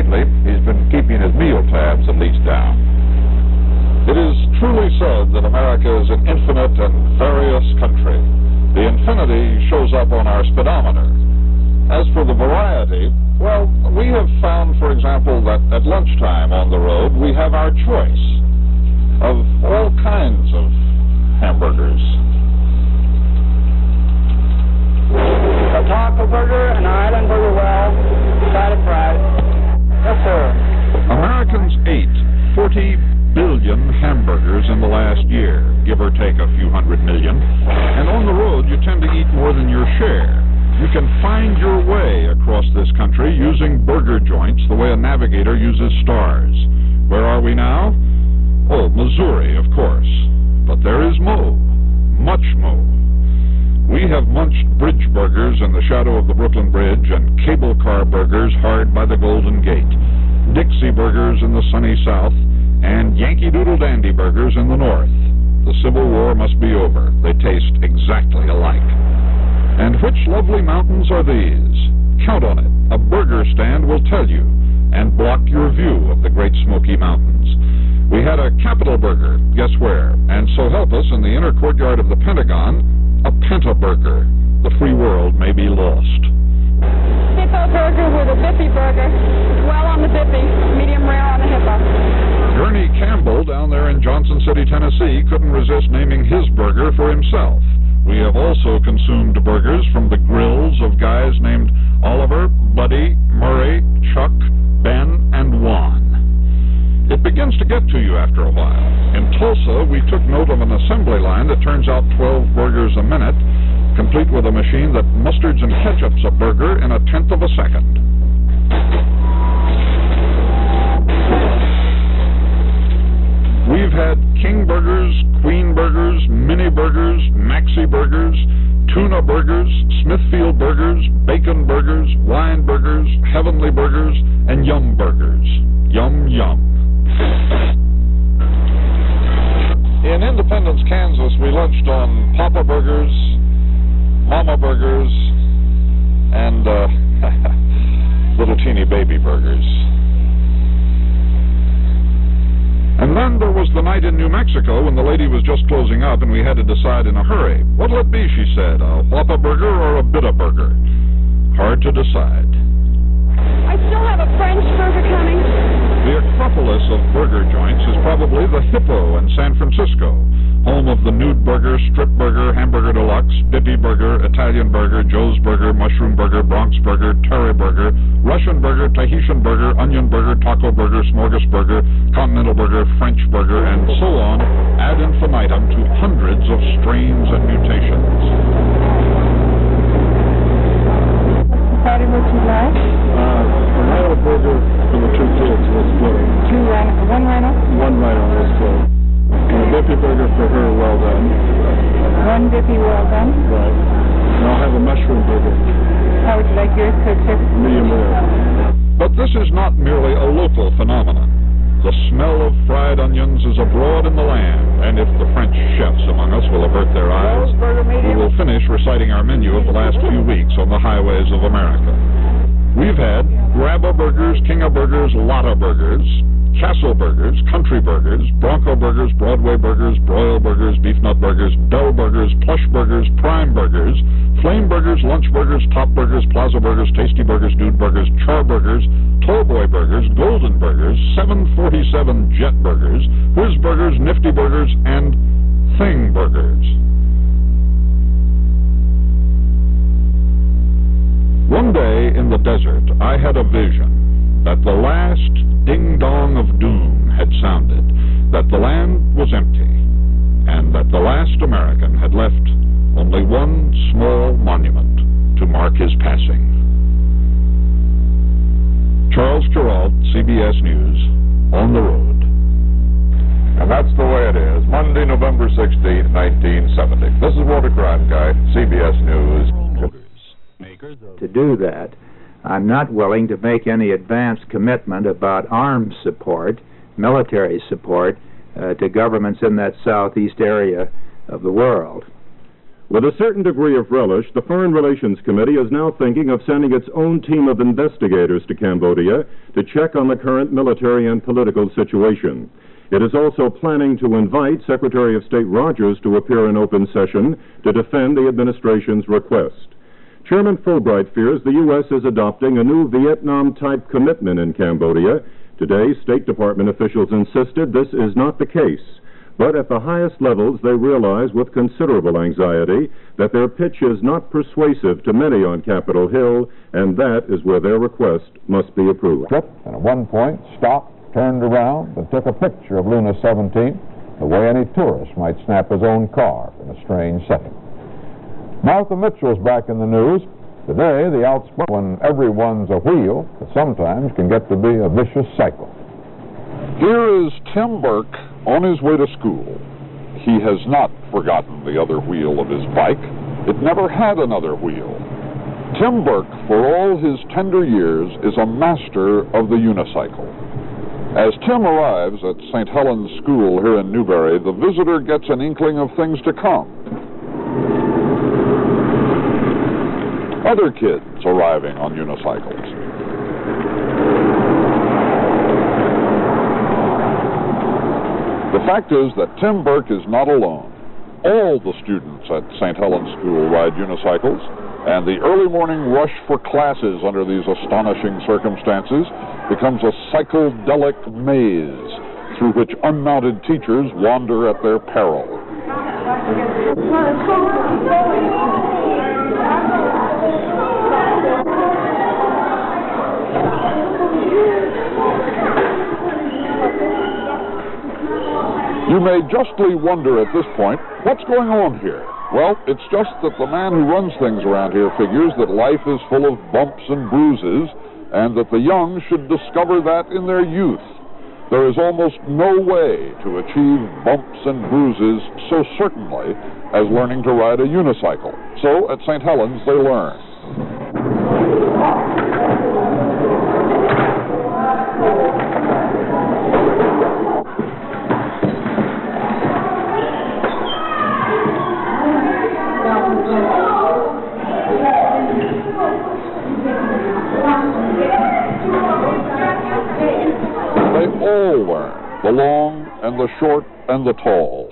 lately, he's been keeping his meal tabs at least down. It is truly said that America is an infinite and various country. The infinity shows up on our speedometer. As for the variety, well, we have found, for example, that at lunchtime on the road, we have our choice of all kinds of hamburgers. A taco burger, an island burger, well, fried fried. Yes, sir. Americans ate 40 billion hamburgers in the last year, give or take a few hundred million. And on the road, you tend to eat more than your share. You can find your way across this country using burger joints the way a navigator uses stars. Where are we now? Oh, Missouri, of course. But there is more. Much more. We have munched bridge burgers in the shadow of the Brooklyn Bridge and cable car burgers hard by the Golden Gate, Dixie burgers in the sunny South, and Yankee Doodle Dandy burgers in the North. The Civil War must be over. They taste exactly alike. And which lovely mountains are these? Count on it. A burger stand will tell you and block your view of the Great Smoky Mountains. We had a Capitol burger, guess where? And so help us, in the inner courtyard of the Pentagon, a Pentaburger. The free world may be lost. Hippo burger with a Bippy burger. Well on the Bippy, medium rare on the Hippo. Gurney Campbell down there in Johnson City, Tennessee, couldn't resist naming his burger for himself. We have also consumed burgers from the grills of guys named Oliver, Buddy, Murray, Chuck, Ben, and Juan. It begins to get to you after a while. In Tulsa, we took note of an assembly line that turns out 12 burgers a minute, complete with a machine that mustards and ketchups a burger in a tenth of a second. We've had king burgers, queen burgers, mini burgers, maxi burgers, tuna burgers, Smithfield burgers, bacon burgers, wine burgers, heavenly burgers, and yum burgers. Yum, yum. In Independence, Kansas, we lunched on Papa Burgers, Mama Burgers, and little teeny baby burgers. And then there was the night in New Mexico when the lady was just closing up and we had to decide in a hurry. What'll it be, she said, a Whoppa burger or a Bitta burger? Hard to decide. I still have a French burger coming. The Acropolis of burger joints is probably the Hippo in San Francisco, home of the Nude Burger, Strip Burger, Hamburger Deluxe, Bippy Burger, Italian Burger, Joe's Burger, Mushroom Burger, Bronx Burger, Terry Burger, Russian Burger, Tahitian Burger, Onion Burger, Taco Burger, Smorgasburger, Continental Burger, French Burger, and so on, ad infinitum to hundreds of strains and mutations. Patty, what you like? A rhino burger for the two kids, let's split it. One rhino? One rhino, let's split it. And a Bippy burger for her, well done. One Bippy, well done. Right. And I'll have a mushroom burger. How would you like yours cooked, sir? Medium rare. But this is not merely a local phenomenon. The smell of fried onions is abroad in the land, and if the French chefs among us will avert their eyes, we will finish reciting our menu of the last few weeks on the highways of America. We've had Grabba Burgers, Kinga Burgers, Lotta Burgers, Castle Burgers, Country Burgers, Bronco Burgers, Broadway Burgers, Broil Burgers, Beef Nut Burgers, Bell Burgers, Plush Burgers, Prime Burgers, Flame Burgers, Lunch Burgers, Top Burgers, Plaza Burgers, Tasty Burgers, Dude Burgers, Char Burgers, Tallboy Burgers, Golden Burgers, 747 Jet Burgers, Whiz Burgers, Nifty Burgers, and Thing Burgers. One day in the desert, I had a vision that the last ding-dong of doom had sounded, that the land was empty, and that the last American had left only one small monument to mark his passing. Charles Kuralt, CBS News, on the road. And that's the way it is. Monday, November 16th, 1970. This is Walter Cronkite, CBS News. To do that, I'm not willing to make any advance commitment about arms support, military support, to governments in that southeast area of the world. With a certain degree of relish, the Foreign Relations Committee is now thinking of sending its own team of investigators to Cambodia to check on the current military and political situation. It is also planning to invite Secretary of State Rogers to appear in open session to defend the administration's request. Chairman Fulbright fears the U.S. is adopting a new Vietnam-type commitment in Cambodia. Today, State Department officials insisted this is not the case. But at the highest levels, they realize with considerable anxiety that their pitch is not persuasive to many on Capitol Hill, and that is where their request must be approved. And at one point, stopped, turned around, and took a picture of Luna 17, the way any tourist might snap his own car in a strange setting. Martha Mitchell's back in the news. Today, the outspoken when everyone's a wheel, that sometimes can get to be a vicious cycle. Here is Tim Burke on his way to school. He has not forgotten the other wheel of his bike. It never had another wheel. Tim Burke, for all his tender years, is a master of the unicycle. As Tim arrives at St. Helens School here in Newberry, the visitor gets an inkling of things to come. Other kids arriving on unicycles. The fact is that Tim Burke is not alone. All the students at St. Helens School ride unicycles, and the early morning rush for classes under these astonishing circumstances becomes a psychedelic maze through which unmounted teachers wander at their peril. You may justly wonder at this point, what's going on here? Well, it's just that the man who runs things around here figures that life is full of bumps and bruises, and that the young should discover that in their youth. There is almost no way to achieve bumps and bruises so certainly as learning to ride a unicycle. So, at St. Helens, they learn. All learn, the long and the short and the tall.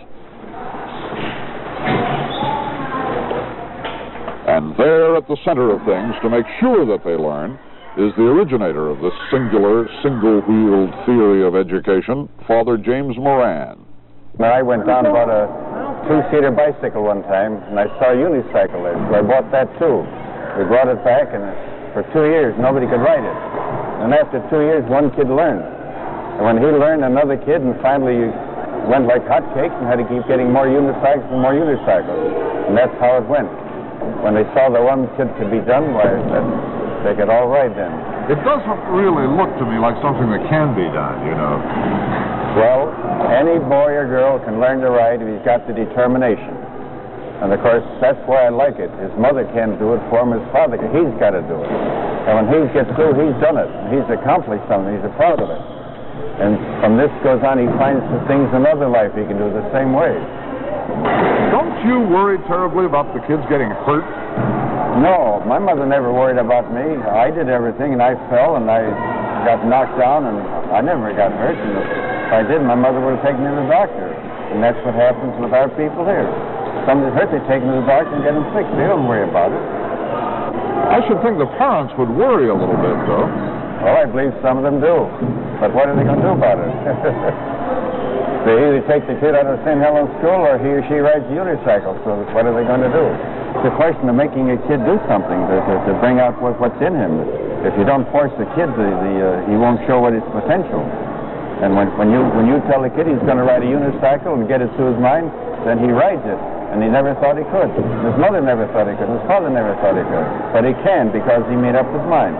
And there at the center of things, to make sure that they learn, is the originator of this singular, single-wheeled theory of education, Father James Moran. I went down and bought a two-seater bicycle one time, and I saw a unicycle there, so I bought that too. We brought it back, and for 2 years, nobody could ride it. And after 2 years, one kid learned. And when he learned, another kid, and finally went like hotcakes and had to keep getting more unicycles and more unicycles. And that's how it went. When they saw the one kid could be done, why, they could all ride then. It doesn't really look to me like something that can be done, you know. Well, any boy or girl can learn to ride if he's got the determination. And of course, that's why I like it. His mother can't do it for him, his father, he's got to do it. And when he gets through, he's done it. He's accomplished something, he's proud of it. And from this goes on, he finds the things in other life he can do the same way. Don't you worry terribly about the kids getting hurt? No, my mother never worried about me. I did everything, and I fell, and I got knocked down, and I never got hurt. And if I did, my mother would have taken me to the doctor. And that's what happens with our people here. If somebody's hurt, they take them to the doctor and get them fixed. They don't worry about it. I should think the parents would worry a little bit, though. Well, I believe some of them do. But what are they going to do about it? They either take the kid out of St. Helens School or he or she rides a unicycle. So what are they going to do? It's a question of making a kid do something to bring out what's in him. If you don't force the kid, he won't show what his potential. And when you tell the kid he's going to ride a unicycle and get it to his mind, then he rides it. And he never thought he could. His mother never thought he could. His father never thought he could. But he can because he made up his mind.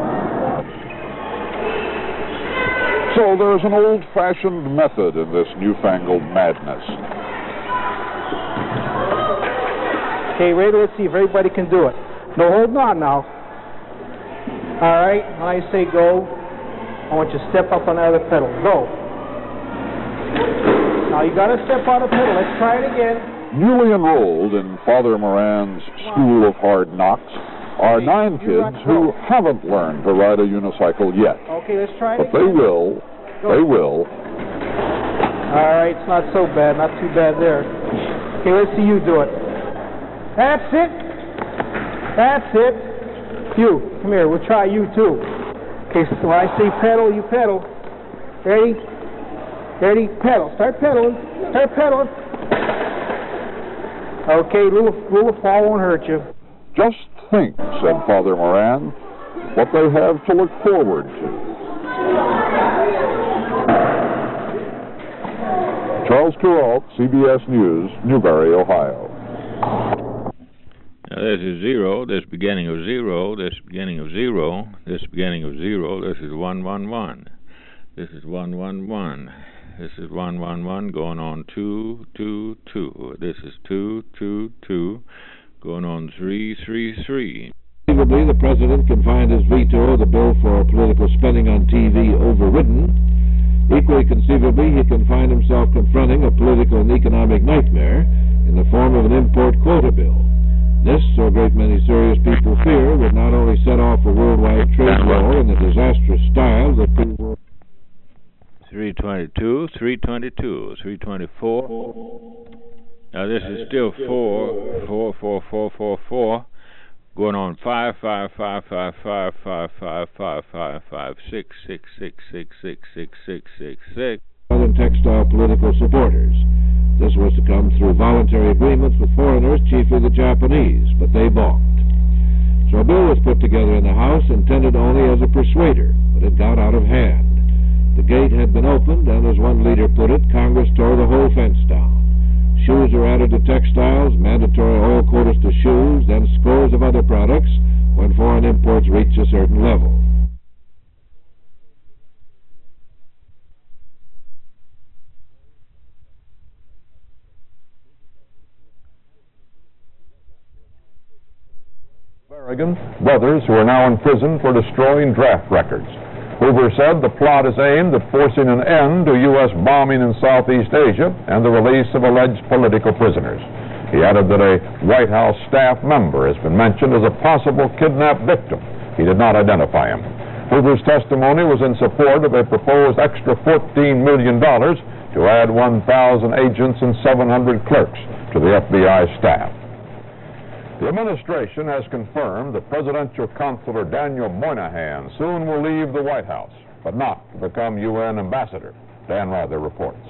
So there is an old-fashioned method in this newfangled madness. Okay, wait, let's see if everybody can do it. No, hold on now. All right, when I say go, I want you to step up on the other pedal. Go. Now you got to step on the pedal. Let's try it again. Newly enrolled in Father Moran's School of Hard Knocks are 9 kids who haven't learned to ride a unicycle yet. Okay, let's try it. But they will. They will. All right, it's not so bad. Not too bad there. Okay, let's see you do it. That's it. That's it. You, come here. We'll try you too. Okay, so when I say pedal, you pedal. Ready? Ready? Pedal. Start pedaling. Start pedaling. Okay, little fall won't hurt you. Just think, said Father Moran, what they have to look forward to. Charles Kuralt, CBS News, Newberry, Ohio. Now this is 0, this beginning of 0, this beginning of 0, this beginning of 0, this is 1, 1, 1. This is 1, 1, 1. This is 1, 1, 1, going on 2, 2, 2. This is 2, 2, 2, going on 3, 3, 3. Conceivably, the President can find his veto of the bill for political spending on TV overridden. Equally conceivably, he can find himself confronting a political and economic nightmare in the form of an import quota bill. This, so a great many serious people fear, would not only set off a worldwide trade war in the disastrous style that pre-war 322, 322, 324. Now this is still 4, 4, 4, 4, 4, 4. Going on 5, 5, 5, 5, 5, 5, 5, 5, 5, 5, 6, 6, 6, 6, 6, 6, 6, 6, 6. Southern textile political supporters. This was to come through voluntary agreements with foreigners, chiefly the Japanese, but they balked. So a bill was put together in the House intended only as a persuader, but it got out of hand. The gate had been opened, and as one leader put it, Congress tore the whole fence down. Shoes are added to textiles, mandatory oil quotas to shoes, then scores of other products when foreign imports reach a certain level. Berrigan, brothers who are now in prison for destroying draft records. Hoover said the plot is aimed at forcing an end to U.S. bombing in Southeast Asia and the release of alleged political prisoners. He added that a White House staff member has been mentioned as a possible kidnapped victim. He did not identify him. Hoover's testimony was in support of a proposed extra $14 million to add 1,000 agents and 700 clerks to the FBI staff. The administration has confirmed that Presidential Counselor Daniel Moynihan soon will leave the White House, but not to become UN ambassador. Dan Rather reports.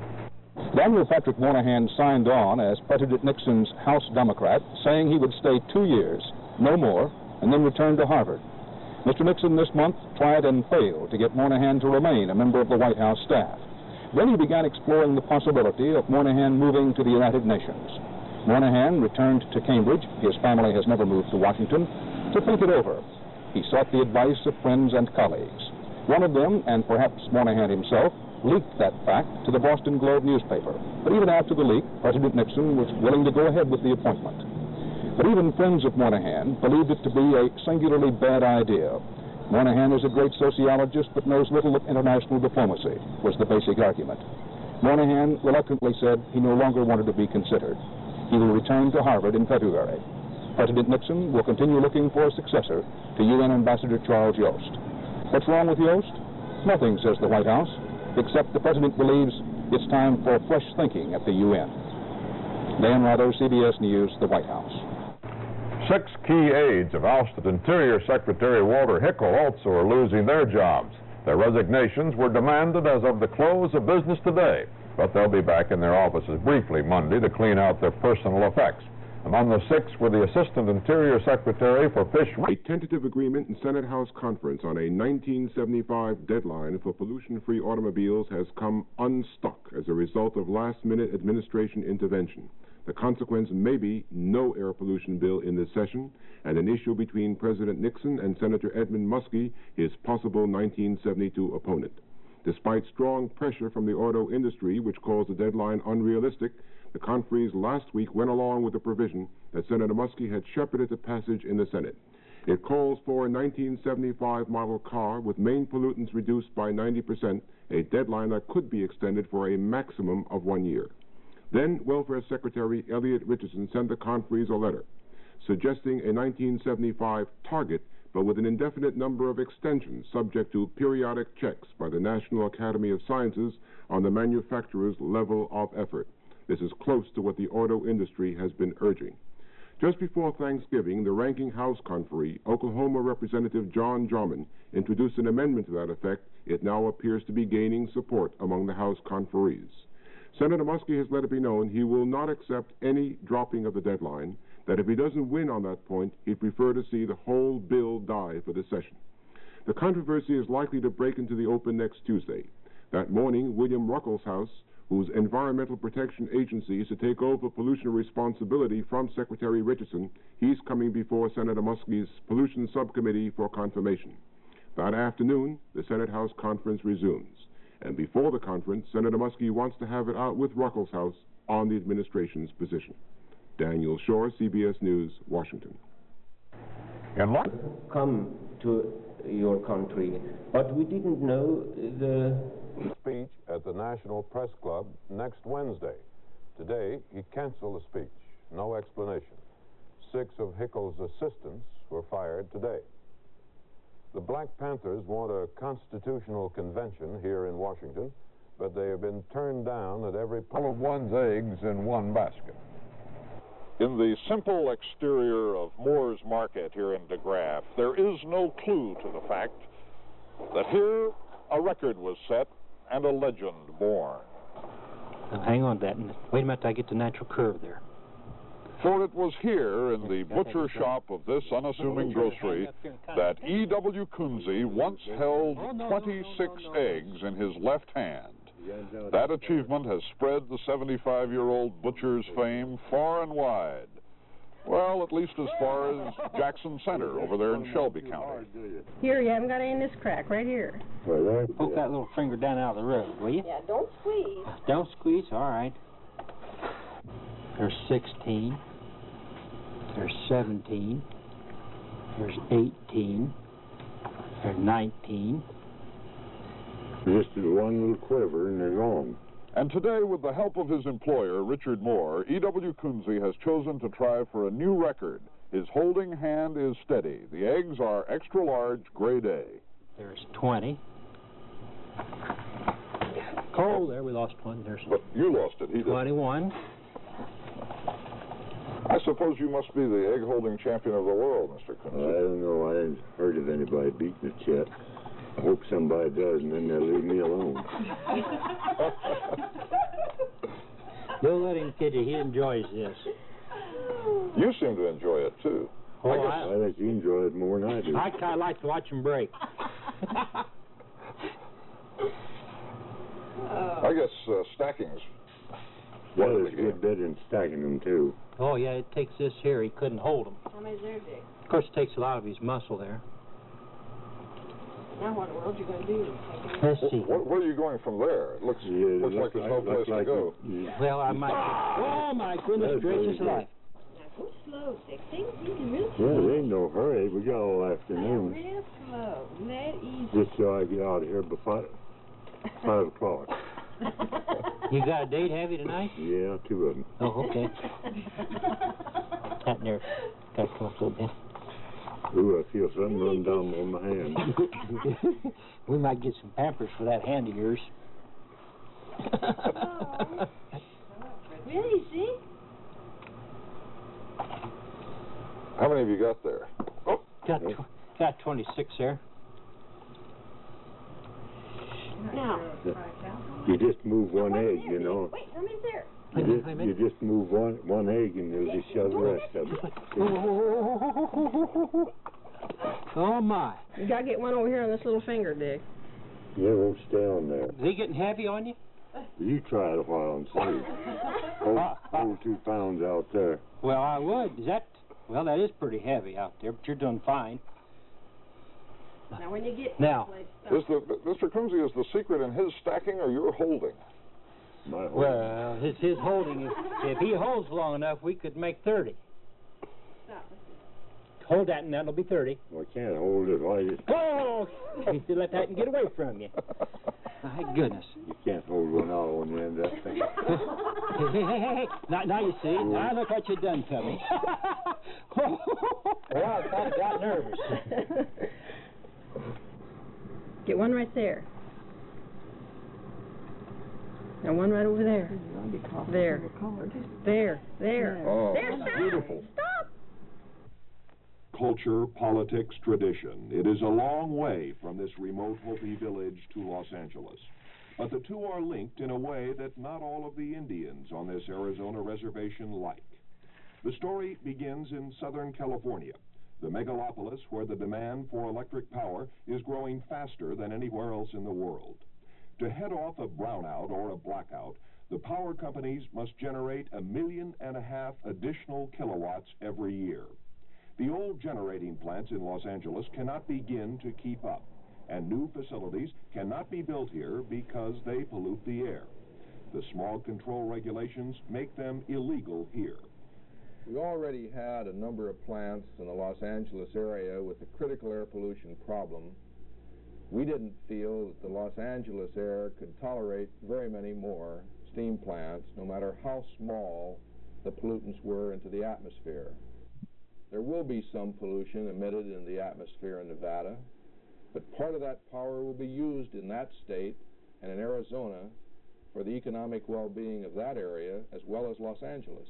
Daniel Patrick Moynihan signed on as President Nixon's House Democrat, saying he would stay 2 years, no more, and then return to Harvard. Mr. Nixon this month tried and failed to get Moynihan to remain a member of the White House staff. Then he began exploring the possibility of Moynihan moving to the United Nations. Moynihan returned to Cambridge, his family has never moved to Washington, to think it over. He sought the advice of friends and colleagues. One of them, and perhaps Moynihan himself, leaked that fact to the Boston Globe newspaper. But even after the leak, President Nixon was willing to go ahead with the appointment. But even friends of Moynihan believed it to be a singularly bad idea. Moynihan is a great sociologist but knows little of international diplomacy, was the basic argument. Moynihan reluctantly said he no longer wanted to be considered. He will return to Harvard in February. President Nixon will continue looking for a successor to UN Ambassador Charles Yost. What's wrong with Yost? Nothing, says the White House, except the President believes it's time for fresh thinking at the UN. Dan Rather, CBS News, the White House. 6 key aides of ousted Interior Secretary Walter Hickel also are losing their jobs. Their resignations were demanded as of the close of business today, but they'll be back in their offices briefly Monday to clean out their personal effects. Among the 6 were the Assistant Interior Secretary for Fish. A tentative agreement in Senate House conference on a 1975 deadline for pollution-free automobiles has come unstuck as a result of last-minute administration intervention. The consequence may be no air pollution bill in this session, and an issue between President Nixon and Senator Edmund Muskie, his possible 1972 opponent. Despite strong pressure from the auto industry, which calls the deadline unrealistic, the conferees last week went along with the provision that Senator Muskie had shepherded to passage in the Senate. It calls for a 1975 model car with main pollutants reduced by 90%, a deadline that could be extended for a maximum of 1 year. Then Welfare Secretary Elliot Richardson sent the conferees a letter suggesting a 1975 target, but with an indefinite number of extensions subject to periodic checks by the National Academy of Sciences on the manufacturer's level of effort. This is close to what the auto industry has been urging. Just before Thanksgiving, the ranking House conferee, Oklahoma Representative John Jarman, introduced an amendment to that effect. It now appears to be gaining support among the House conferees. Senator Muskie has let it be known he will not accept any dropping of the deadline, that if he doesn't win on that point, he'd prefer to see the whole bill die for this session. The controversy is likely to break into the open next Tuesday. That morning, William Ruckelshaus, whose Environmental Protection Agency is to take over pollution responsibility from Secretary Richardson, he's coming before Senator Muskie's Pollution Subcommittee for confirmation. That afternoon, the Senate-House conference resumes. And before the conference, Senator Muskie wants to have it out with Ruckelshaus on the administration's position. Daniel Shore, CBS News, Washington. Come to your country, but we didn't know the speech at the National Press Club next Wednesday. Today, he canceled the speech. No explanation. 6 of Hickel's assistants were fired today. The Black Panthers want a constitutional convention here in Washington, but they have been turned down at every all of one's eggs in one basket. In the simple exterior of Moore's Market here in DeGraff, there is no clue to the fact that here a record was set and a legend born. Hang on, that. Wait a minute till I get the natural curve there. For it was here in the butcher shop of this unassuming grocery that E.W. Kunze once held 26 eggs in his left hand. That achievement has spread the 75-year-old butcher's fame far and wide. Well, at least as far as Jackson Center over there in Shelby County. Here, you haven't got any in this crack, right here. Poke that little finger down out of the road, will you? Yeah, don't squeeze. Don't squeeze, all right. There's 16. There's 17. There's 18. There's 19. Just one little quiver and they're gone. And today, with the help of his employer, Richard Moore, E.W. Kunze has chosen to try for a new record. His holding hand is steady. The eggs are extra large, grade A. There's 20. Cole, there, we lost one. There's but you lost it, he did. 21. I suppose you must be the egg-holding champion of the world, Mr. Kunze. I don't know. I haven't heard of anybody beating it yet. I hope somebody does, and then they'll leave me alone. Don't let him kid you. He enjoys this. You seem to enjoy it, too. Oh, I think you enjoy it more than I do. I kind of like to watch him break. I guess stacking's... Yeah, there's a good bit in stacking them, too. Oh, yeah, it takes this here. He couldn't hold them. How many's there, Dick? Of course, it takes a lot of his muscle there. Now what in the world are you going to do? Let's see. Where are you going from there? It looks like there's no place to go. Well, I might... Oh, my goodness gracious life. Now, go slow, Dick. Things you can real slow. Yeah, there ain't no hurry. We got all afternoon. Real slow. That easy. Just so I get out of here before 5 o'clock. You got a date, have you, tonight? Yeah, 2 of them. Oh, okay. That there. Got to come up a little bit. Ooh, I feel something run down on my hand. We might get some Pampers for that hand of yours. Really, see? How many have you got there? Oh. Got 26 there. Now. You just move one egg, you know. Wait, how many's there? You just move one egg and you'll just shove the rest of it. Oh, my. You got to get one over here on this little finger, Dick. Yeah, it won't stay on there. Is he getting heavy on you? You try it a while and see. Hold 2 pounds out there. Well, I would. Well, that is pretty heavy out there, but you're doing fine. Now, when you get Mr. Kunze, is the secret in his stacking or your holding? My holding. Well, his holding, if he holds long enough, we could make 30. Stop. Hold that and that'll be 30. Well, I can't hold it. Why? Oh! You let that and get away from you. My goodness. You can't hold one out when you end up thinking. Hey. Now you see. Now look what you done to me. Well, I kind of got nervous. Get one right there. And one right over there. There. There. Oh, there, stop. beautiful. Stop. Culture, politics, tradition. It is a long way from this remote Hopi village to Los Angeles. But the two are linked in a way that not all of the Indians on this Arizona reservation like. The story begins in Southern California, the megalopolis where the demand for electric power is growing faster than anywhere else in the world. To head off a brownout or a blackout, the power companies must generate 1.5 million additional kilowatts every year. The old generating plants in Los Angeles cannot begin to keep up, and new facilities cannot be built here because they pollute the air. The smog control regulations make them illegal here. We already had a number of plants in the Los Angeles area with a critical air pollution problem. We didn't feel that the Los Angeles air could tolerate very many more steam plants, no matter how small the pollutants were into the atmosphere. There will be some pollution emitted in the atmosphere in Nevada, but part of that power will be used in that state and in Arizona for the economic well-being of that area as well as Los Angeles.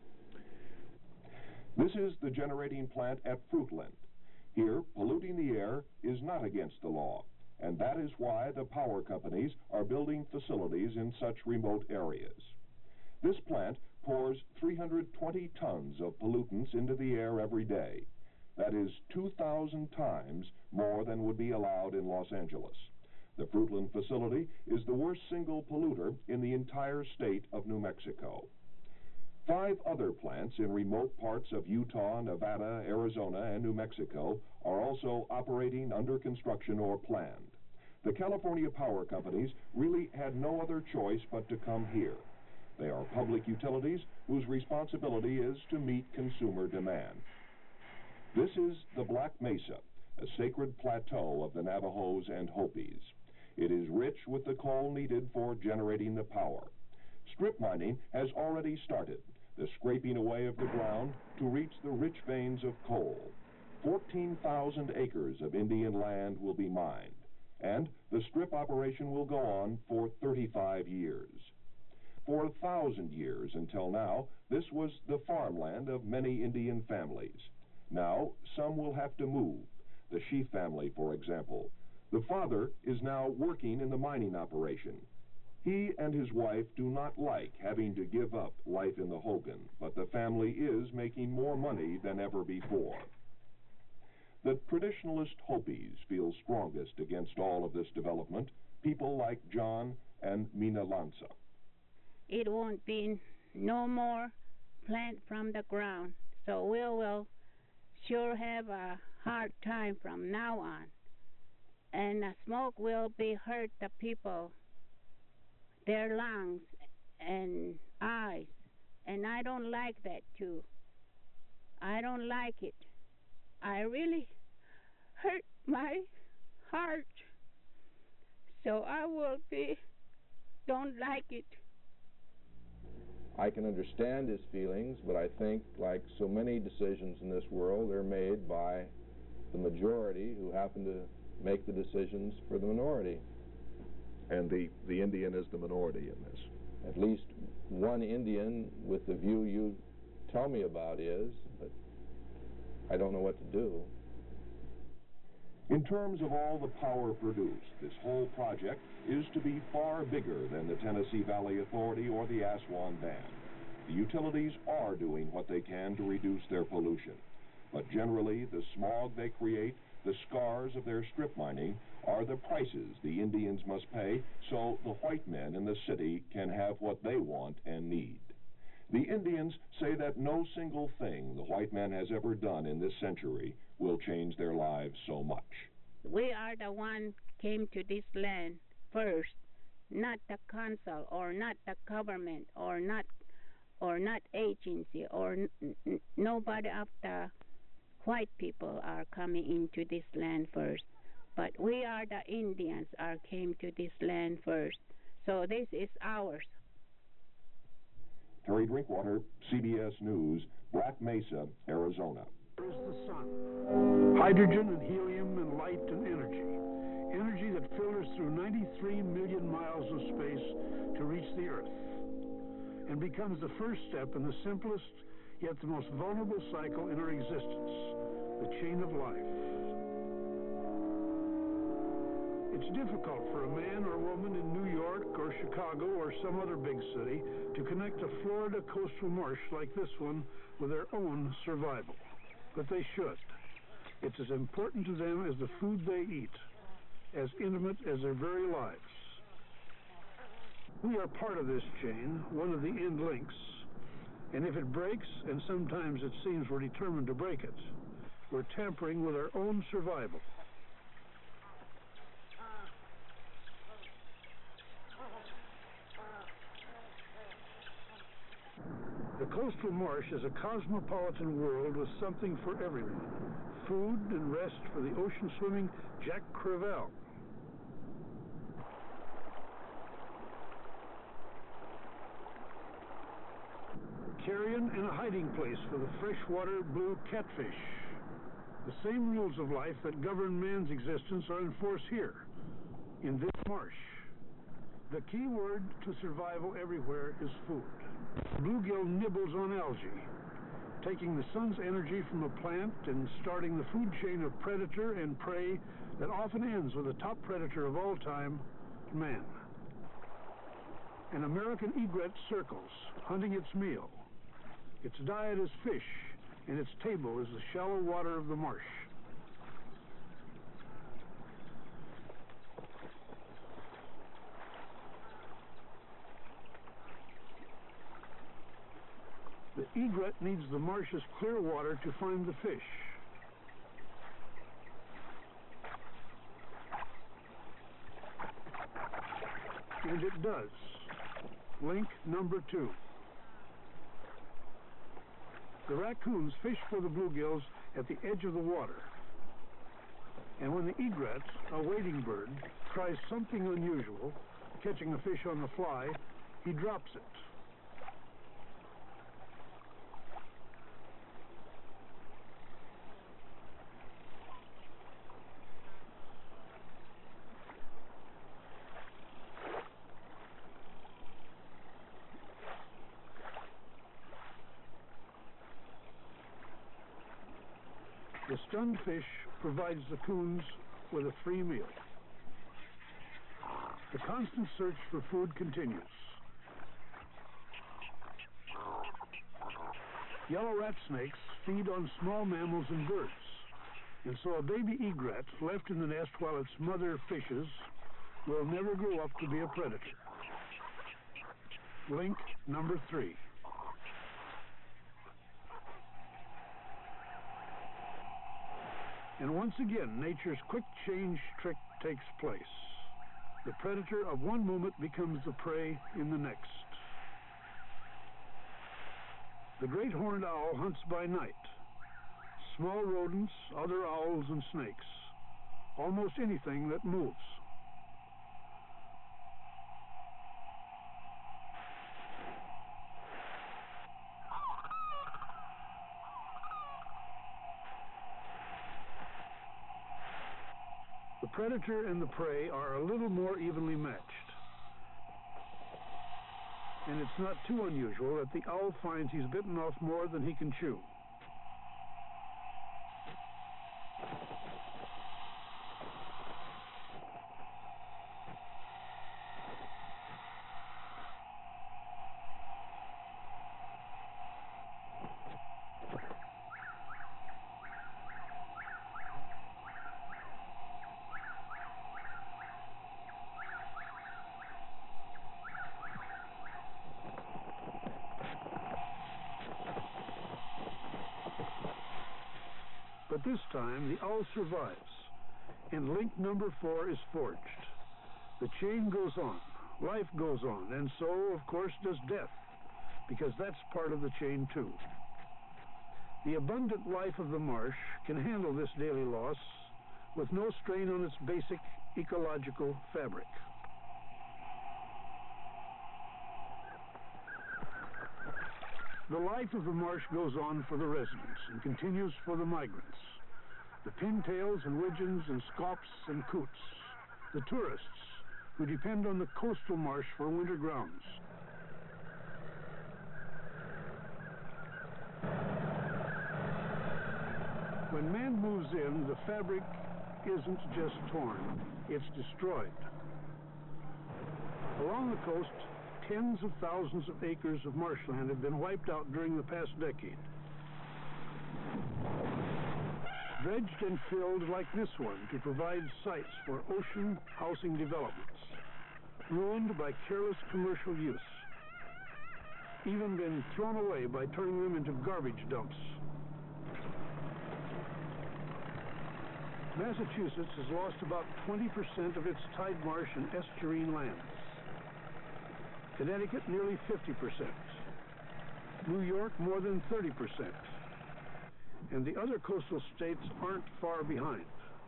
This is the generating plant at Fruitland. Here, polluting the air is not against the law, and that is why the power companies are building facilities in such remote areas. This plant pours 320 tons of pollutants into the air every day. That is 2,000 times more than would be allowed in Los Angeles. The Fruitland facility is the worst single polluter in the entire state of New Mexico. 5 other plants in remote parts of Utah, Nevada, Arizona, and New Mexico are also operating, under construction, or planned. The California power companies really had no other choice but to come here. They are public utilities whose responsibility is to meet consumer demand. This is the Black Mesa, a sacred plateau of the Navajos and Hopis. It is rich with the coal needed for generating the power. Strip mining has already started, the scraping away of the ground to reach the rich veins of coal. 14,000 acres of Indian land will be mined, and the strip operation will go on for 35 years. For 1,000 years until now, this was the farmland of many Indian families. Now, some will have to move. The Sheaf family, for example. The father is now working in the mining operation. He and his wife do not like having to give up life in the Hogan, but the family is making more money than ever before. The traditionalist Hopis feel strongest against all of this development, people like John and Mina Lanza. It won't be no more plant from the ground, so we will sure have a hard time from now on. And the smoke will be hurt the people, their lungs and eyes. And I don't like that too. I don't like it. I really hurt my heart. So I don't like it. I can understand his feelings, but I think, like so many decisions in this world, they're made by the majority who happen to make the decisions for the minority. And the Indian is the minority in this. At least one Indian with the view you tell me about is, but I don't know what to do. In terms of all the power produced, this whole project is to be far bigger than the Tennessee Valley Authority or the Aswan Dam. The utilities are doing what they can to reduce their pollution. But generally, the smog they create, the scars of their strip mining, are the prices the Indians must pay so the white men in the city can have what they want and need. The Indians say that no single thing the white man has ever done in this century will change their lives so much. We are the one came to this land first, not the council or not the government or not agency or nobody of the white people are coming into this land first. But we are the Indians came to this land first. So this is ours. Terry Drinkwater, CBS News, Black Mesa, Arizona. There's the sun. Hydrogen and helium and light and energy. Energy that filters through 93 million miles of space to reach the Earth and becomes the first step in the simplest yet the most vulnerable cycle in our existence, the chain of life. It's difficult for a man or woman in New York or Chicago or some other big city to connect a Florida coastal marsh like this one with their own survival. But they should. It's as important to them as the food they eat, as intimate as their very lives. We are part of this chain, one of the end links, and if it breaks, and sometimes it seems we're determined to break it, we're tampering with our own survival. The coastal marsh is a cosmopolitan world with something for everyone. Food and rest for the ocean-swimming Jack Crevalle. Carrion and a hiding place for the freshwater blue catfish. The same rules of life that govern man's existence are in force here, in this marsh. The key word to survival everywhere is food. Bluegill nibbles on algae, taking the sun's energy from a plant and starting the food chain of predator and prey that often ends with the top predator of all time, man. An American egret circles, hunting its meal. Its diet is fish, and its table is the shallow water of the marsh. The egret needs the marsh's clear water to find the fish. And it does. Link number 2. The raccoons fish for the bluegills at the edge of the water. And when the egret, a wading bird, tries something unusual, catching a fish on the fly, he drops it. The stunned fish provides the coons with a free meal. The constant search for food continues. Yellow rat snakes feed on small mammals and birds, and so a baby egret left in the nest while its mother fishes will never grow up to be a predator. Link number 3. And once again, nature's quick change trick takes place. The predator of one moment becomes the prey in the next. The great horned owl hunts by night. Small rodents, other owls and snakes. Almost anything that moves. The predator and the prey are a little more evenly matched. And it's not too unusual that the owl finds he's bitten off more than he can chew. But this time, the owl survives, and link number 4 is forged. The chain goes on, life goes on, and so, of course, does death, because that's part of the chain, too. The abundant life of the marsh can handle this daily loss with no strain on its basic ecological fabric. The life of the marsh goes on for the residents and continues for the migrants, the pintails and widgeons and scops and coots, the tourists who depend on the coastal marsh for winter grounds. When man moves in, the fabric isn't just torn, it's destroyed. Along the coast, tens of thousands of acres of marshland have been wiped out during the past decade. Dredged and filled like this one to provide sites for ocean housing developments, ruined by careless commercial use, even been thrown away by turning them into garbage dumps. Massachusetts has lost about 20% of its tide marsh and estuarine lands. Connecticut nearly 50%. New York more than 30%. And the other coastal states aren't far behind.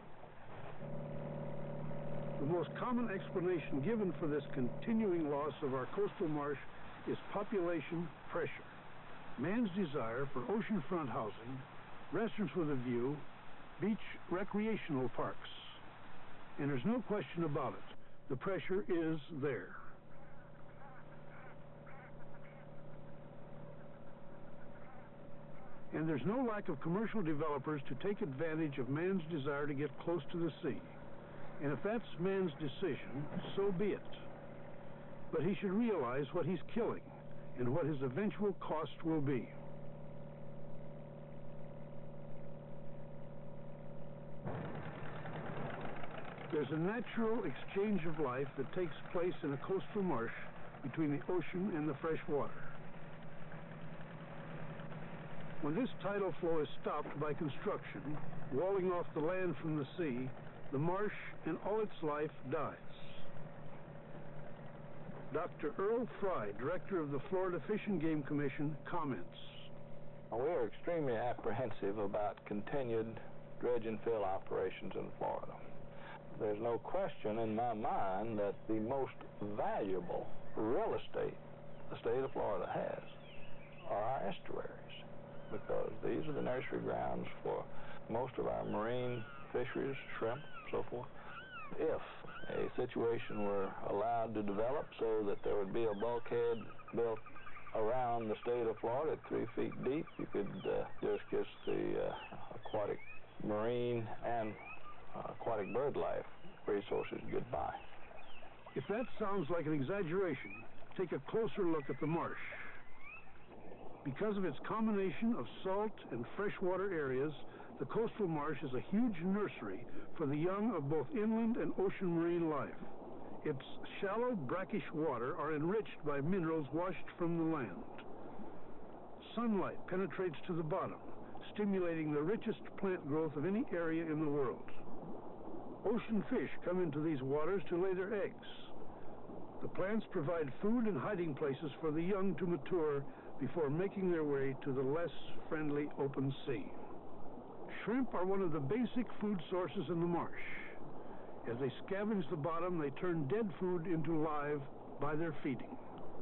The most common explanation given for this continuing loss of our coastal marsh is population pressure. Man's desire for oceanfront housing, restaurants with a view, beach recreational parks. And there's no question about it. The pressure is there. And there's no lack of commercial developers to take advantage of man's desire to get close to the sea. And if that's man's decision, so be it. But he should realize what he's killing and what his eventual cost will be. There's a natural exchange of life that takes place in a coastal marsh between the ocean and the fresh water. When this tidal flow is stopped by construction, walling off the land from the sea, the marsh and all its life dies. Dr. Earl Fry, director of the Florida Fish and Game Commission, comments. We are extremely apprehensive about continued dredge and fill operations in Florida. There's no question in my mind that the most valuable real estate the state of Florida has are our estuaries, because these are the nursery grounds for most of our marine fisheries, shrimp, so forth. If a situation were allowed to develop so that there would be a bulkhead built around the state of Florida at 3 feet deep, you could just kiss the aquatic marine and aquatic bird life resources goodbye. If that sounds like an exaggeration, take a closer look at the marsh. Because of its combination of salt and freshwater areas, the coastal marsh is a huge nursery for the young of both inland and ocean marine life. Its shallow, brackish water are enriched by minerals washed from the land. Sunlight penetrates to the bottom, stimulating the richest plant growth of any area in the world. Ocean fish come into these waters to lay their eggs. The plants provide food and hiding places for the young to mature before making their way to the less friendly open sea. Shrimp are one of the basic food sources in the marsh. As they scavenge the bottom, they turn dead food into live by their feeding.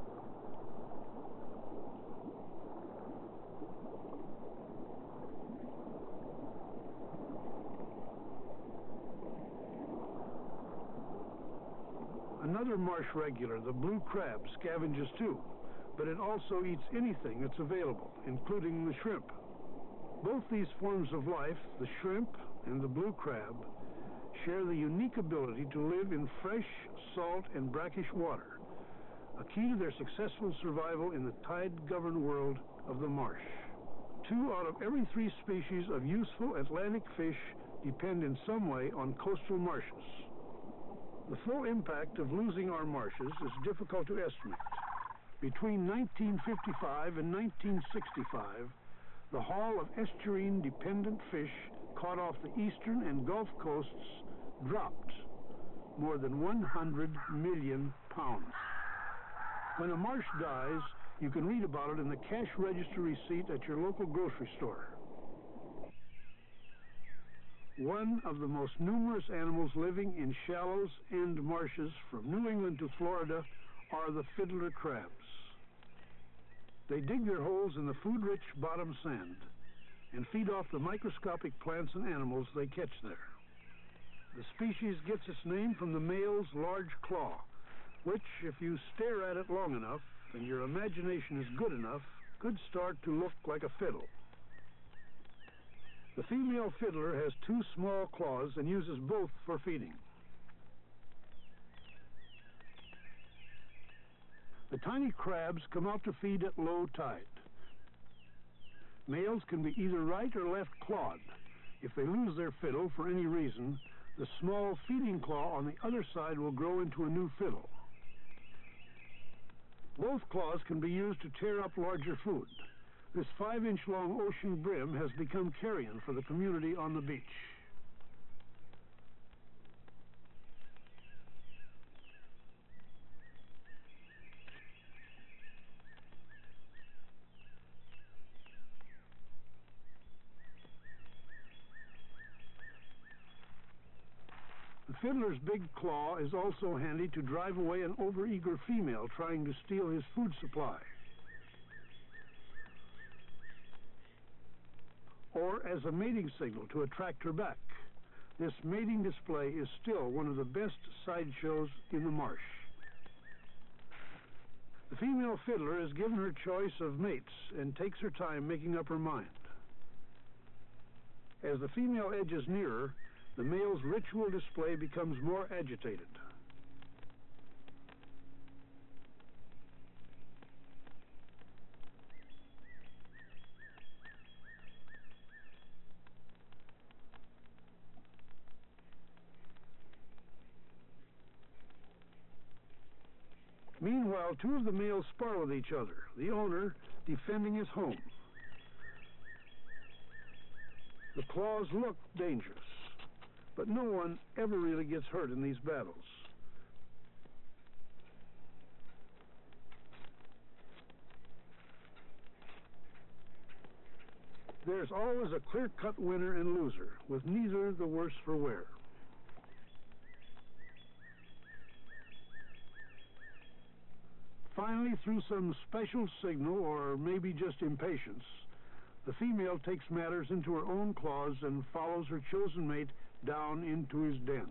Another marsh regular, the blue crab, scavenges too, but it also eats anything that's available, including the shrimp. Both these forms of life, the shrimp and the blue crab, share the unique ability to live in fresh, salt, and brackish water, a key to their successful survival in the tide-governed world of the marsh. 2 out of every 3 species of useful Atlantic fish depend in some way on coastal marshes. The full impact of losing our marshes is difficult to estimate. Between 1955 and 1965, the haul of estuarine-dependent fish caught off the eastern and Gulf coasts dropped more than 100 million pounds. When a marsh dies, you can read about it in the cash register receipt at your local grocery store. One of the most numerous animals living in shallows and marshes from New England to Florida are the fiddler crabs. They dig their holes in the food-rich bottom sand and feed off the microscopic plants and animals they catch there. The species gets its name from the male's large claw, which, if you stare at it long enough and your imagination is good enough, could start to look like a fiddle. The female fiddler has two small claws and uses both for feeding. The tiny crabs come out to feed at low tide. Males can be either right or left clawed. If they lose their fiddle for any reason, the small feeding claw on the other side will grow into a new fiddle. Both claws can be used to tear up larger food. This 5-inch-long ocean brim has become carrion for the community on the beach. The fiddler's big claw is also handy to drive away an overeager female trying to steal his food supply, or as a mating signal to attract her back. This mating display is still one of the best sideshows in the marsh. The female fiddler is given her choice of mates and takes her time making up her mind. As the female edges nearer, the male's ritual display becomes more agitated. Meanwhile, two of the males spar with each other, the owner defending his home. The claws look dangerous, but no one ever really gets hurt in these battles. There's always a clear-cut winner and loser, with neither the worse for wear. Finally, through some special signal, or maybe just impatience, the female takes matters into her own claws and follows her chosen mate down into his den.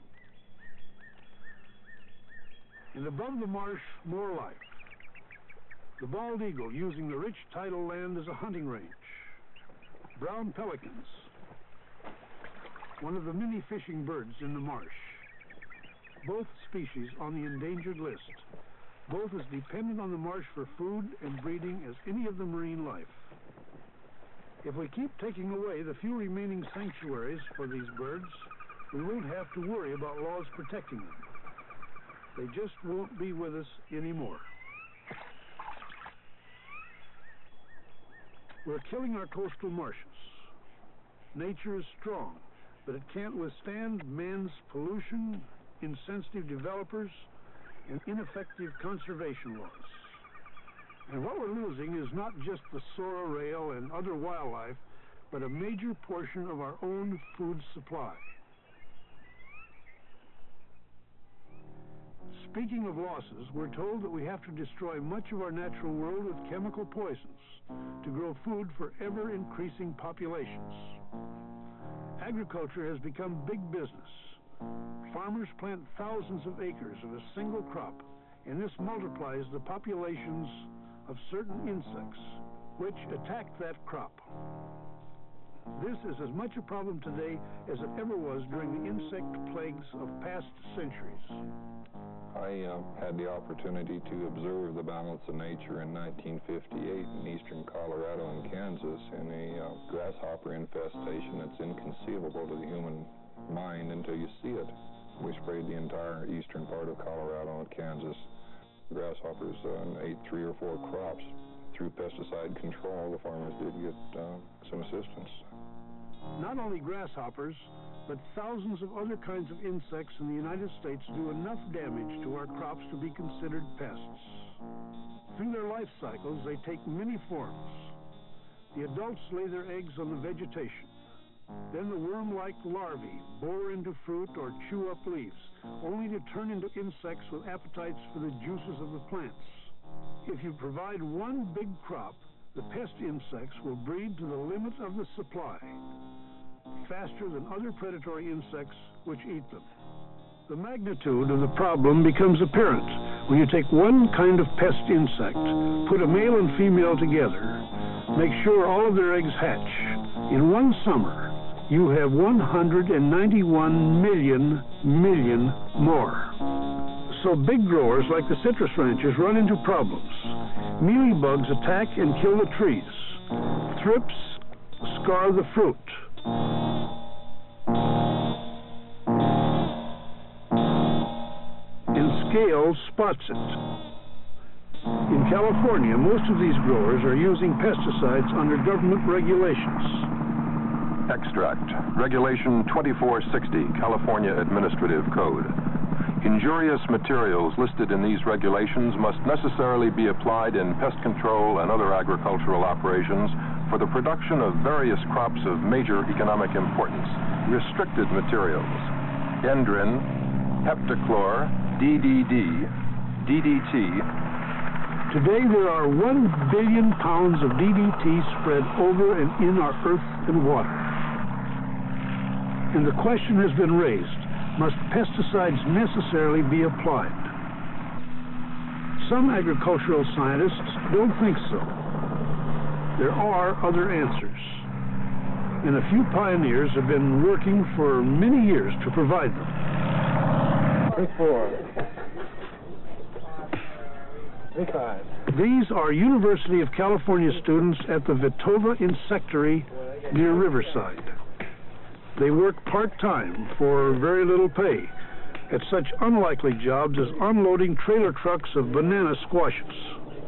And above the marsh, more life. The bald eagle using the rich tidal land as a hunting range. Brown pelicans, one of the many fishing birds in the marsh. Both species on the endangered list. Both as dependent on the marsh for food and breeding as any of the marine life. If we keep taking away the few remaining sanctuaries for these birds, we won't have to worry about laws protecting them. They just won't be with us anymore. We're killing our coastal marshes. Nature is strong, but it can't withstand man's pollution, insensitive developers, and ineffective conservation laws. And what we're losing is not just the sorrel rail and other wildlife, but a major portion of our own food supply. Speaking of losses, we're told that we have to destroy much of our natural world with chemical poisons to grow food for ever-increasing populations. Agriculture has become big business. Farmers plant thousands of acres of a single crop, and this multiplies the populations of certain insects, which attack that crop. This is as much a problem today as it ever was during the insect plagues of past centuries. I had the opportunity to observe the balance of nature in 1958 in eastern Colorado and Kansas in a grasshopper infestation that's inconceivable to the human mind until you see it. We sprayed the entire eastern part of Colorado and Kansas. Grasshoppers ate 3 or 4 crops. Through pesticide control, the farmers did get some assistance. Not only grasshoppers, but thousands of other kinds of insects in the United States do enough damage to our crops to be considered pests. Through their life cycles, they take many forms. The adults lay their eggs on the vegetation. Then the worm-like larvae bore into fruit or chew up leaves, only to turn into insects with appetites for the juices of the plants. If you provide one big crop, the pest insects will breed to the limit of the supply, faster than other predatory insects which eat them. The magnitude of the problem becomes apparent when you take one kind of pest insect, put a male and female together, make sure all of their eggs hatch. In one summer, you have 191 million more. So big growers like the citrus ranchers run into problems. Mealybugs attack and kill the trees. Thrips scar the fruit. And scale spots it. In California, most of these growers are using pesticides under government regulations. Extract, Regulation 2460, California Administrative Code. Injurious materials listed in these regulations must necessarily be applied in pest control and other agricultural operations for the production of various crops of major economic importance. Restricted materials: Endrin, Heptachlor, DDD, DDT. Today there are 1 billion pounds of DDT spread over and in our earth and water. And the question has been raised, must pesticides necessarily be applied? Some agricultural scientists don't think so. There are other answers, and a few pioneers have been working for many years to provide them. 3-5. These are University of California students at the Vitova Insectary near Riverside. They work part-time for very little pay at such unlikely jobs as unloading trailer trucks of banana squashes.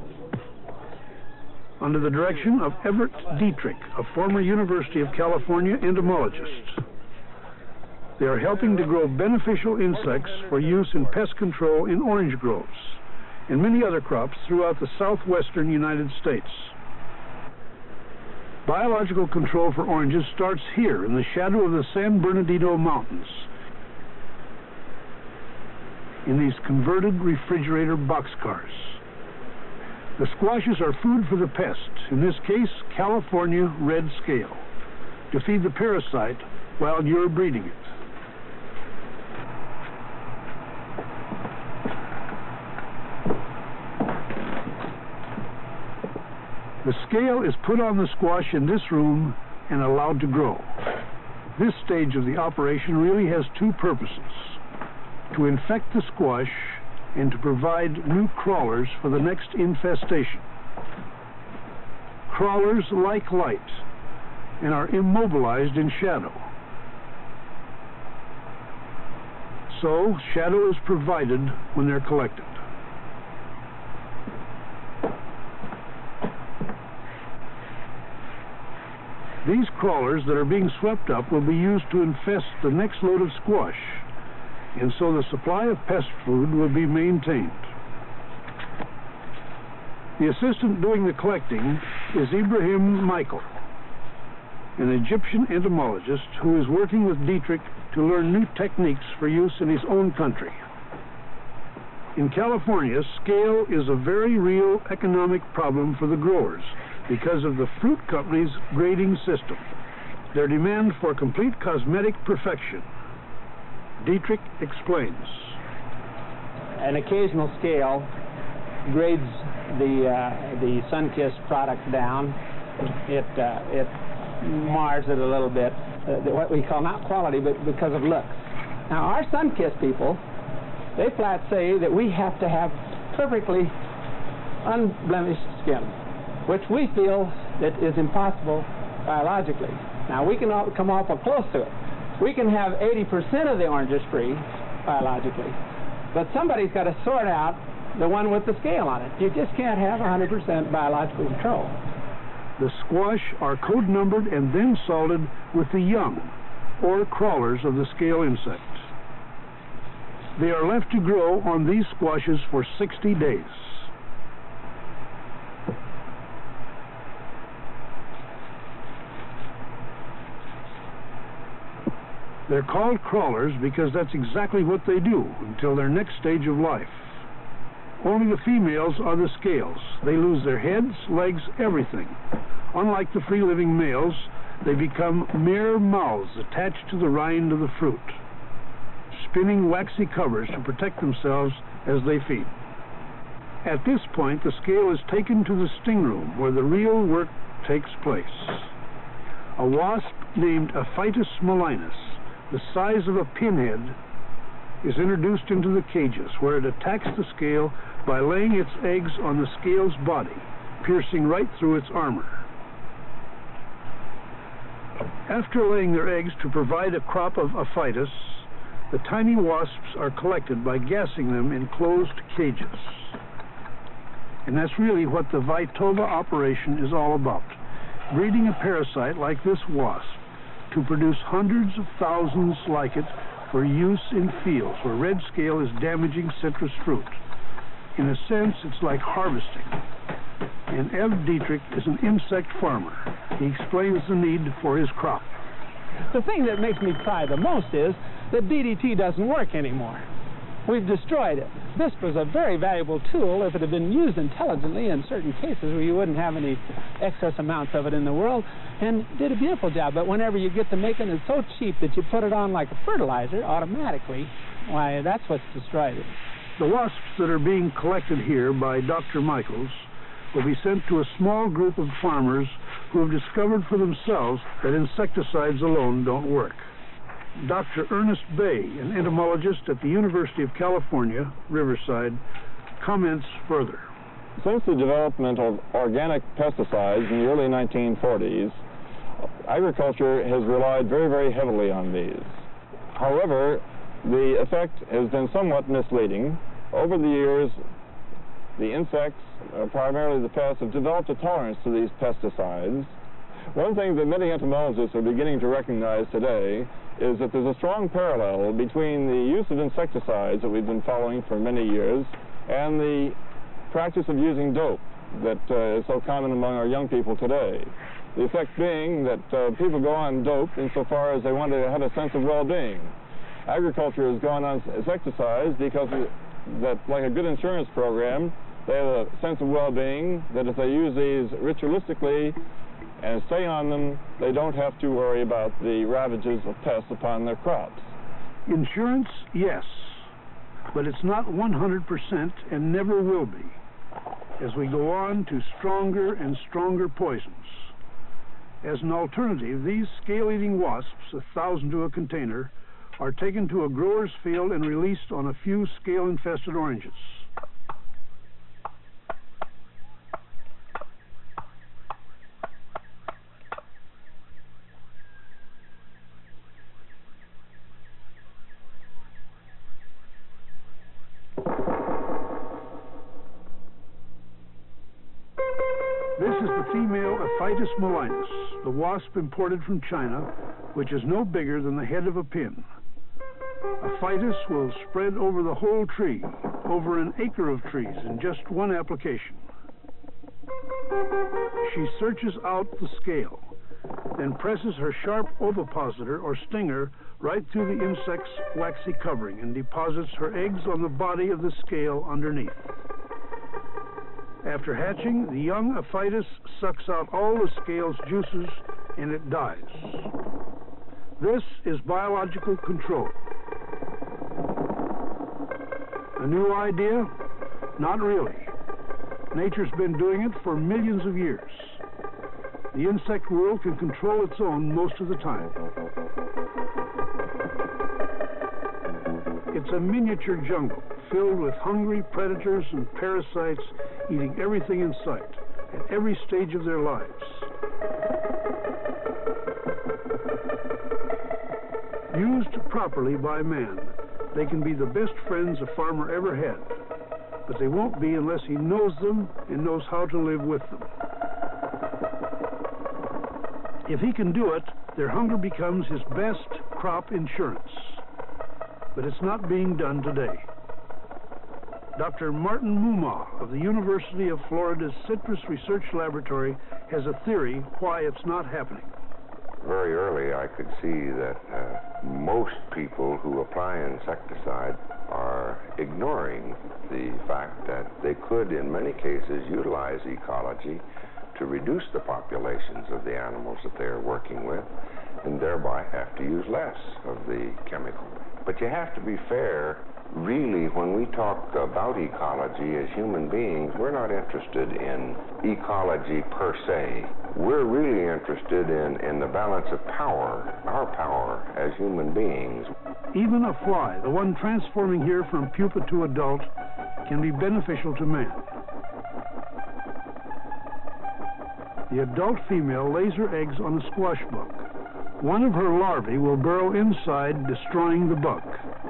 Under the direction of Everett Dietrich, a former University of California entomologist. They are helping to grow beneficial insects for use in pest control in orange groves and many other crops throughout the southwestern United States. Biological control for oranges starts here in the shadow of the San Bernardino Mountains, in these converted refrigerator boxcars. The squashes are food for the pest, in this case, California red scale, to feed the parasite while you're breeding it. The scale is put on the squash in this room and allowed to grow. This stage of the operation really has two purposes: to infect the squash and to provide new crawlers for the next infestation. Crawlers like light and are immobilized in shadow. So shadow is provided when they're collected. These crawlers that are being swept up will be used to infest the next load of squash, and so the supply of pest food will be maintained. The assistant doing the collecting is Ibrahim Michael, an Egyptian entomologist who is working with Dietrich to learn new techniques for use in his own country. In California, scale is a very real economic problem for the growers because of the fruit company's grading system, their demand for complete cosmetic perfection. Dietrich explains. An occasional scale grades the Sunkist product down. It mars it a little bit, what we call not quality, but because of looks. Now, our Sunkist people, they flat say that we have to have perfectly unblemished skin, which we feel that is impossible biologically. Now, we can come awful close to it. We can have 80% of the oranges free biologically, but somebody's got to sort out the one with the scale on it. You just can't have 100% biological control. The squash are code-numbered and then salted with the young, or crawlers of the scale insect. They are left to grow on these squashes for 60 days. They're called crawlers because that's exactly what they do until their next stage of life. Only the females are the scales. They lose their heads, legs, everything. Unlike the free-living males, they become mere mouths attached to the rind of the fruit, spinning waxy covers to protect themselves as they feed. At this point, the scale is taken to the sting room where the real work takes place. A wasp named Aphytis malinus, the size of a pinhead, is introduced into the cages where it attacks the scale by laying its eggs on the scale's body, piercing right through its armor. After laying their eggs to provide a crop of Aphytis, the tiny wasps are collected by gassing them in closed cages. And that's really what the Vaitova operation is all about. Breeding a parasite like this wasp to produce hundreds of thousands like it for use in fields where red scale is damaging citrus fruit. In a sense, it's like harvesting. And Ev Dietrich is an insect farmer. He explains the need for his crop. The thing that makes me cry the most is that DDT doesn't work anymore. We've destroyed it. This was a very valuable tool if it had been used intelligently in certain cases where you wouldn't have any excess amounts of it in the world, and did a beautiful job. But whenever you get to making it so cheap that you put it on like a fertilizer automatically, why, that's what's destroyed it. The wasps that are being collected here by Dr. Michaels will be sent to a small group of farmers who have discovered for themselves that insecticides alone don't work. Dr. Ernest Bay, an entomologist at the University of California, Riverside, comments further. Since the development of organic pesticides in the early 1940s, agriculture has relied very, very heavily on these. However, the effect has been somewhat misleading. Over the years, the insects, primarily the pests, have developed a tolerance to these pesticides. One thing that many entomologists are beginning to recognize today is that there's a strong parallel between the use of insecticides that we've been following for many years and the practice of using dope that is so common among our young people today. The effect being that people go on dope insofar as they want to have a sense of well-being. Agriculture has gone on insecticides because that, like a good insurance program, they have a sense of well-being that if they use these ritualistically and stay on them, they don't have to worry about the ravages of pests upon their crops. Insurance, yes, but it's not 100% and never will be, as we go on to stronger and stronger poisons. As an alternative, these scale-eating wasps, 1,000 to a container, are taken to a grower's field and released on a few scale-infested oranges. This is the female Aphytis malinus, the wasp imported from China, which is no bigger than the head of a pin. Aphytis will spread over the whole tree, over an acre of trees, in just one application. She searches out the scale, then presses her sharp ovipositor or stinger right through the insect's waxy covering and deposits her eggs on the body of the scale underneath. After hatching, the young Aphytis sucks out all the scale's juices and it dies. This is biological control. A new idea? Not really. Nature's been doing it for millions of years. The insect world can control its own most of the time. It's a miniature jungle filled with hungry predators and parasites eating everything in sight at every stage of their lives. Used properly by man, they can be the best friends a farmer ever had, but they won't be unless he knows them and knows how to live with them. If he can do it, their hunger becomes his best crop insurance. But it's not being done today. Dr. Martin Mumma of the University of Florida's Citrus Research Laboratory has a theory why it's not happening. very early I could see that most people who apply insecticide are ignoring the fact that they could, in many cases, utilize ecology to reduce the populations of the animals that they're working with, and thereby have to use less of the chemical. But you have to be fair. Really, when we talk about ecology as human beings, we're not interested in ecology per se. We're really interested in the balance of power, our power as human beings. Even a fly, the one transforming here from pupa to adult, can be beneficial to man. The adult female lays her eggs on a squash bug. One of her larvae will burrow inside, destroying the bug.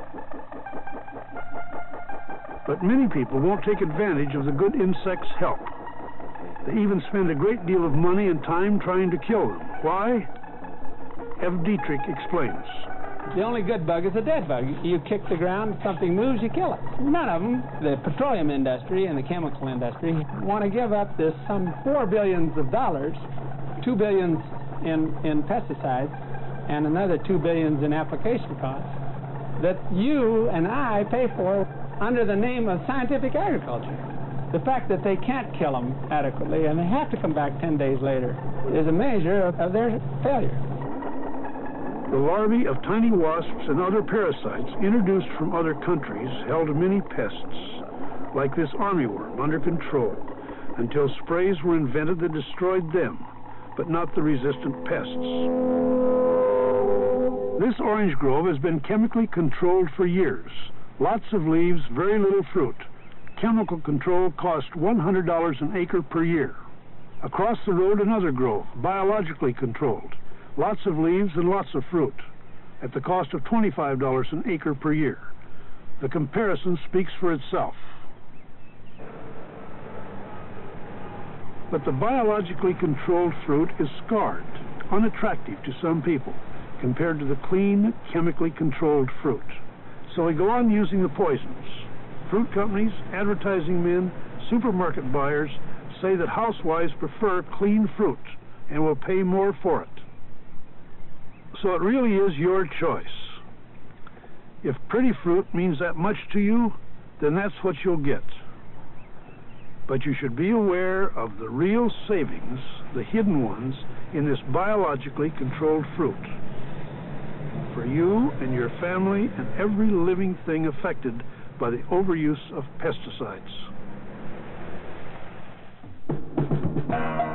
But many people won't take advantage of the good insect's help. They even spend a great deal of money and time trying to kill them. Why? Ev Dietrich explains. The only good bug is a dead bug. You kick the ground, something moves, you kill it. None of them, the petroleum industry and the chemical industry, want to give up this some $4 billion, $2 billion in pesticides, and another $2 billion in application costs that you and I pay for under the name of scientific agriculture. The fact that they can't kill them adequately and they have to come back 10 days later is a measure of their failure. The larvae of tiny wasps and other parasites introduced from other countries held many pests, like this armyworm, under control, until sprays were invented that destroyed them, but not the resistant pests. This orange grove has been chemically controlled for years. Lots of leaves, very little fruit. Chemical control cost $100 an acre per year. Across the road, another grove, biologically controlled. Lots of leaves and lots of fruit, at the cost of $25 an acre per year. The comparison speaks for itself. But the biologically controlled fruit is scarred, unattractive to some people, compared to the clean, chemically controlled fruit. So we go on using the poisons. Fruit companies, advertising men, supermarket buyers say that housewives prefer clean fruit and will pay more for it. So it really is your choice. If pretty fruit means that much to you, then that's what you'll get. But you should be aware of the real savings, the hidden ones, in this biologically controlled fruit. For you and your family and every living thing affected by the overuse of pesticides.